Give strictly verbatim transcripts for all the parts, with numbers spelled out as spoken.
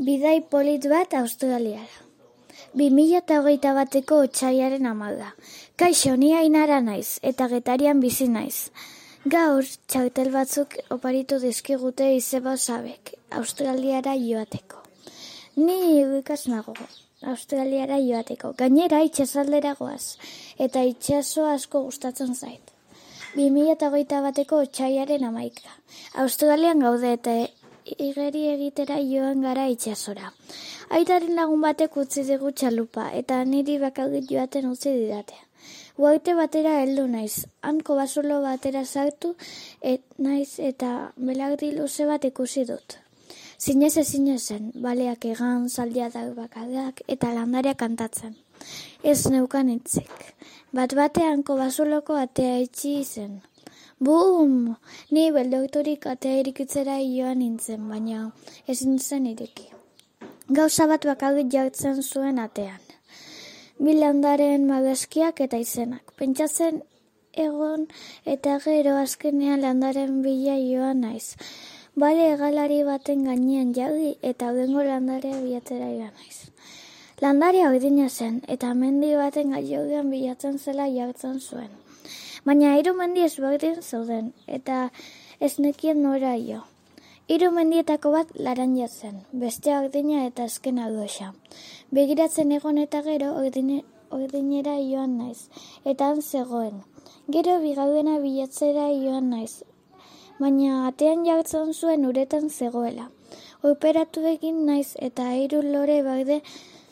Bidai polit bat Australiara. bi mila hogeita bateko otsailaren hamaika. Kaixo, ni Ainara naiz, eta Getarian bizi naiz. Gaur, txautel batzuk oparitu dizkigute izeba sabek, Australiara joateko. Ni ikas nago, Australiara joateko. Gainera, itxasaldera goaz, eta itxaso asko gustatzen zait. bi mila hogeita bateko otsailaren hamaika. Australian gaude eta igeri egitera joan gara itxasora. Aitaren lagun batek utzi digu txalupa, eta niri bakarrik joaten utzi didate. Uhaite batera heldu naiz, hanko bazulo batera sartu et naiz eta belardi luze bat ikusi dut. Zinez ezin zen, baleak egan, zaldiadak bakarrak eta landaria kantatzen. Ez neukan hitzik. Bat batean hanko bazuloko atea itxi zen. Bum! Ni beldoktorik atea irikitzera joan nintzen, baina ezin zen ireki. Gauza bat bakarrik jartzen zuen atean. Bi landaren magazkiak eta izenak. Pentsatzen egon eta gero azkenean landaren bila joan naiz. Bale egalari baten gainean jarri eta horrengo landarea bilatzera joan naiz. Landaria ordina zen eta mendi baten gailurrean bilatzen zela jartzen zuen. Baina hiru mendi ezberdin zeuden eta ez nekien nora jo. Hiru mendietako bat laranja zen, bestea ordina eta azkena goxa. Begiratzen egon eta gero ordine, ordinera joan naiz, eta han zegoen. Gero bigarrena bilatzera joan naiz, baina atean jartzen zuen uretan zegoela. Operatu egin naiz eta hiru lore berde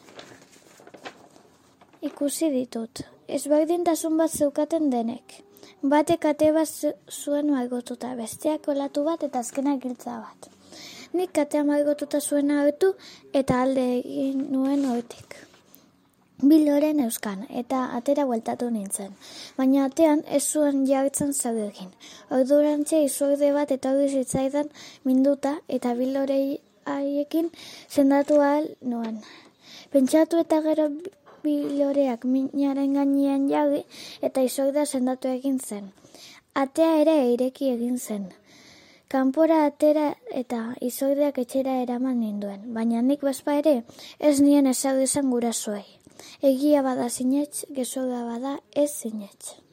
ikusi ditut. Ezberdintasun bat zeukaten denek. Batek ate bat zuen margotuta, besteak olatu bat eta azkena giltza bat. Nik atea margotuta zuena hartu eta alde egin nuen hortik. Bi loren euskan eta atera bueltatu nintzen, baina atean ez zuen jartzen zer egin. Ordurantxe izorde bat etorri zitzaidan minduta eta bi lorei haiekin sendatu ahal nuen. Pentsatu eta gero biloreak minaren gainean jarri eta izordea sendatu egin zen. Atea ere ireki egin zen. Kanpora atera eta izordeak etxera eraman ninduen, baina nik bazpa ere ez nien ezagu izan gurasoei. Egia bada sinets, gezurra bada ez sinets.